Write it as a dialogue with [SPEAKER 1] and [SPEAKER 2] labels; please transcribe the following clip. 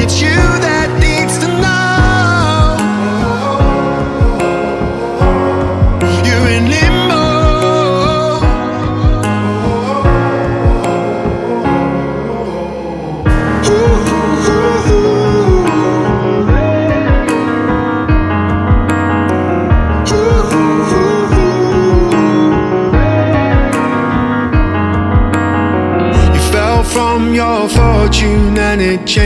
[SPEAKER 1] it's you that needs to know. You're in limbo. You fell from your fortune and it changed